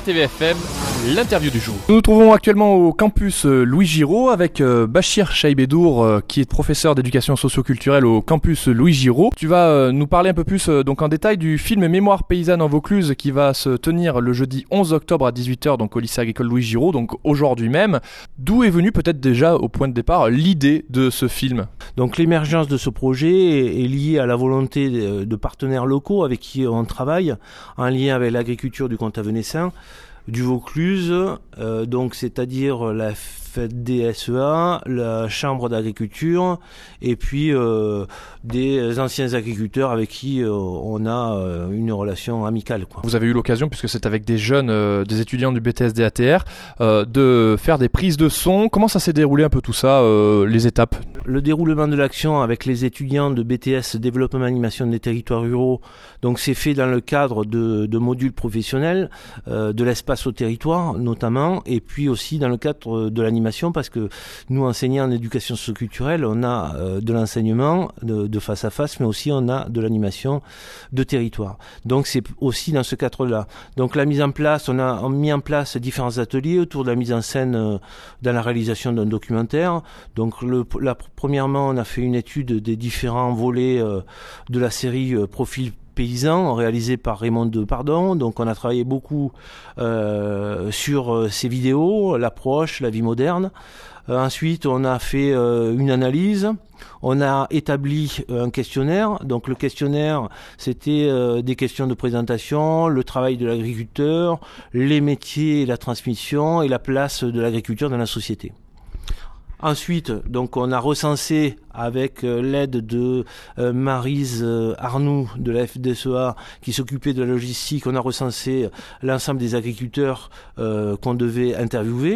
RTVFM, l'interview du jour. Nous nous trouvons actuellement au campus Louis Giraud avec Bachir Chaïbedour qui est professeur d'éducation socio-culturelle au campus Louis Giraud. Tu vas nous parler un peu plus donc en détail du film Mémoire paysanne en Vaucluse qui va se tenir le jeudi 11 octobre à 18h donc au lycée agricole Louis Giraud, donc aujourd'hui même. D'où est venue peut-être déjà au point de départ l'idée de ce film ? Donc l'émergence de ce projet est liée à la volonté de partenaires locaux avec qui on travaille en lien avec l'agriculture du comté venessin, du Vaucluse, donc c'est-à-dire la FDSEA, la Chambre d'agriculture et puis des anciens agriculteurs avec qui on a une relation amicale, quoi. Vous avez eu l'occasion, puisque c'est avec des jeunes, des étudiants du BTS DATR, de faire des prises de son. Comment ça s'est déroulé un peu tout ça, les étapes ? Le déroulement de l'action avec les étudiants de BTS Développement Animation des territoires ruraux, donc c'est fait dans le cadre de modules professionnels, de l'espace au territoire notamment, et puis aussi dans le cadre de l'animation, parce que nous, enseignants en éducation socioculturelle, on a de l'enseignement de face à face, mais aussi on a de l'animation de territoire. Donc c'est aussi dans ce cadre-là. Donc la mise en place, on a mis en place différents ateliers autour de la mise en scène dans la réalisation d'un documentaire. Donc premièrement, on a fait une étude des différents volets de la série Profil paysan réalisé par Raymond Depardon. Donc on a travaillé beaucoup sur ces vidéos, l'approche, la vie moderne. Ensuite, on a fait une analyse. On a établi un questionnaire. Donc le questionnaire, c'était des questions de présentation, le travail de l'agriculteur, les métiers et la transmission et la place de l'agriculture dans la société. Ensuite, donc, on a recensé avec l'aide de Maryse Arnoux de la FDSEA qui s'occupait de la logistique, on a recensé l'ensemble des agriculteurs qu'on devait interviewer.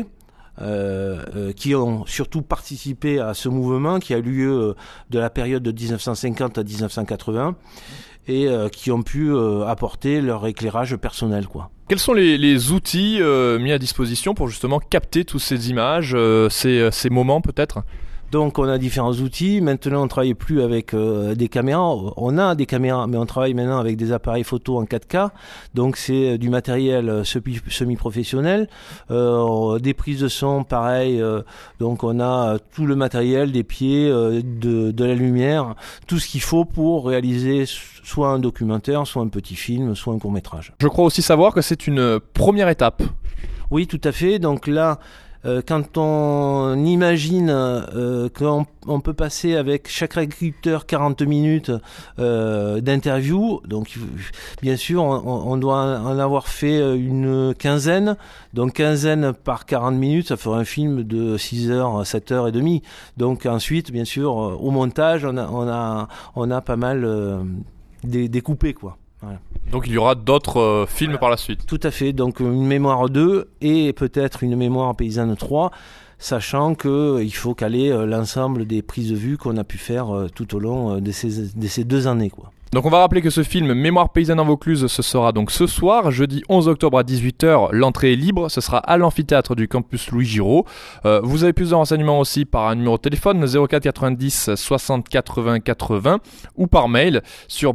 Qui ont surtout participé à ce mouvement qui a eu lieu de la période de 1950 à 1980 et qui ont pu apporter leur éclairage personnel, quoi. Quels sont les outils mis à disposition pour justement capter toutes ces images, ces moments peut-être ? Donc on a différents outils. Maintenant on ne travaille plus avec des caméras. On a des caméras, mais on travaille maintenant avec des appareils photo en 4K. Donc c'est du matériel semi-professionnel. Des prises de son, pareil. Donc on a tout le matériel, des pieds, de la lumière, tout ce qu'il faut pour réaliser soit un documentaire, soit un petit film, soit un court-métrage. Je crois aussi savoir que c'est une première étape. Oui, tout à fait. Donc là, quand on imagine qu'on peut passer avec chaque agriculteur 40 minutes d'interview, donc bien sûr on doit en avoir fait une quinzaine, donc quinzaine par 40 minutes, ça ferait un film de 6 heures, 7 heures et demie. Donc ensuite, bien sûr, au montage, on a pas mal découpé, quoi. Voilà. Donc il y aura d'autres films voilà. Par la suite. Tout à fait, donc une mémoire 2 et peut-être une mémoire paysanne 3, sachant qu'il faut caler l'ensemble des prises de vue qu'on a pu faire tout au long de ces 2 années, quoi. Donc on va rappeler que ce film Mémoire paysanne en Vaucluse, ce sera donc ce soir, jeudi 11 octobre à 18h, l'entrée est libre, ce sera à l'amphithéâtre du campus Louis Giraud. Vous avez plus de renseignements aussi par un numéro de téléphone 04 90 60 80 80 ou par mail sur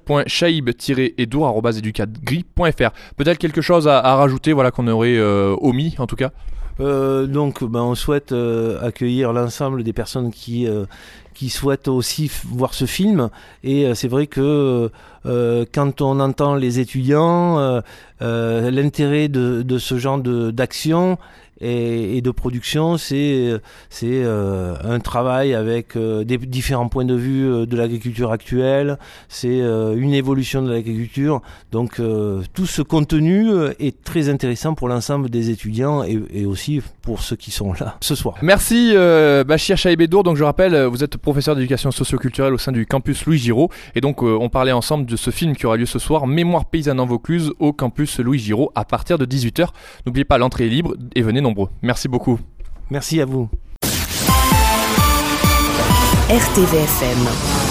bachir.chaib-edour@educadgri.fr. Peut-être quelque chose à rajouter, voilà, qu'on aurait omis en tout cas. Donc on souhaite accueillir l'ensemble des personnes qui souhaitent aussi voir ce film, et c'est vrai que quand on entend les étudiants, l'intérêt de ce genre d'action et de production, c'est un travail avec des différents points de vue de l'agriculture actuelle, c'est une évolution de l'agriculture, donc tout ce contenu est très intéressant pour l'ensemble des étudiants et aussi pour ceux qui sont là ce soir. Merci Bachir Chaïbedour. Donc je rappelle, vous êtes professeur d'éducation socio-culturelle au sein du campus Louis Giraud, et donc on parlait ensemble de ce film qui aura lieu ce soir, Mémoire paysanne en Vaucluse, au campus Louis Giraud à partir de 18h. N'oubliez pas, l'entrée est libre et venez nombreux. Merci beaucoup. Merci à vous. RTVFM.